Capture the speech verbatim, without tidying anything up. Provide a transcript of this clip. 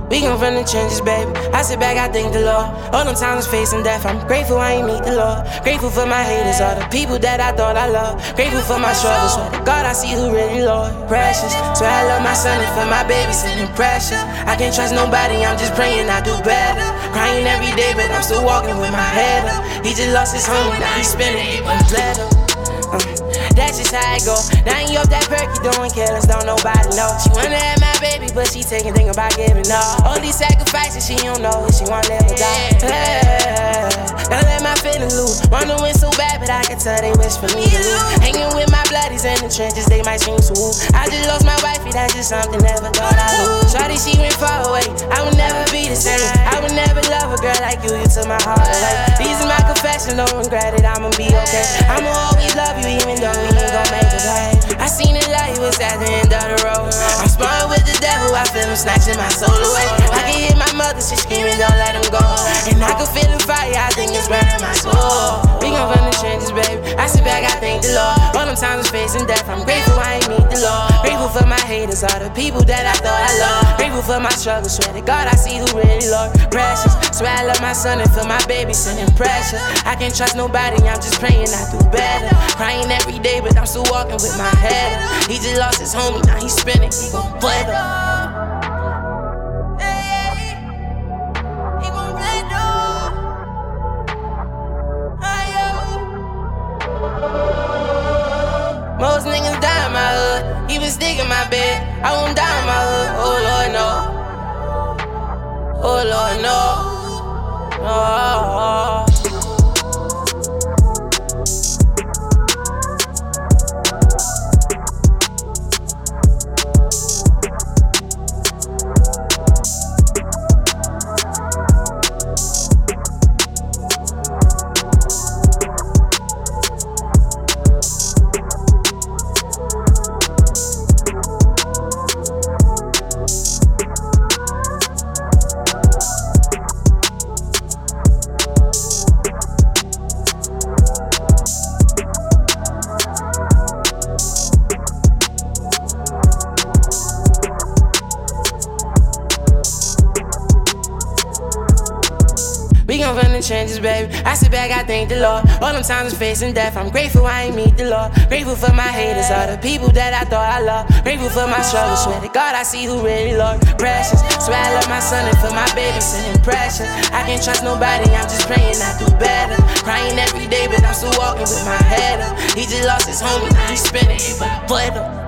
We come from the trenches, baby. I sit back, I thank the Lord. All them times facing death, I'm grateful I ain't meet the Lord. Grateful for my haters, all the people that I thought I loved. Grateful for my struggles, swear to God I see who really Lord. Precious, swear I love my son and for my baby sending pressure. I can't trust nobody, I'm just praying I do better. Crying every day, but I'm still walking with my head up. He just lost his homie, now he's spinning, he went bled up. Uh, that's just how it go. Now you up that perky doing careless, don't nobody know. She wanna have my baby, but she taking think about giving up. All these sacrifices, she don't know if she wanna live or die. Hey, now let my feelings loose. Wanna win so bad, but I can tell they wish for me to lose. Hanging with my bloodies in the trenches, they might seem smooth. I just lost my wifey, that's just something never thought I lose. Shawty, she went far away, I would never be the same. I would never love a girl like you, you took my heart away. These are my confessions, don't regret it, I'ma be okay. I'ma always love you, even though we ain't gon' make it right. I seen the light was at the end of the road. I'm sparring with the devil, I feel him snatching my soul away. I can hear my mother, she screaming, don't let him go. And I can feel the fire, I think it's burning my soul. We gon' run the trenches, baby. I sit back, I thank the Lord. All them times I'm facing death, I'm grateful I ain't meet the Lord. Grateful for my haters, all the people that I thought I loved. Grateful for my struggles, swear to God I see who really Lord. Precious, swear I love my son and for my baby sending pressure. I can't trust nobody, I'm just praying I do better. Crying every day, but I'm still walking with my head up. He just lost his homie, now he's spinning, he gon' bled up. Most niggas die in my hood, even stick in my bed. I won't die in my hood, oh Lord, no. Oh Lord, no. Oh. We gon' run the trenches, baby. I sit back, I thank the Lord. All them times I'm facing death, I'm grateful I ain't meet the Lord. Grateful for my haters, all the people that I thought I loved. Grateful for my struggles, swear to God I see who really Lord. Precious, swear I love my son and for my baby sending pressure. I can't trust nobody, I'm just praying I do better. Crying every day, but I'm still walking with my head up. He just lost his homie, now he's spinning, he went bled up.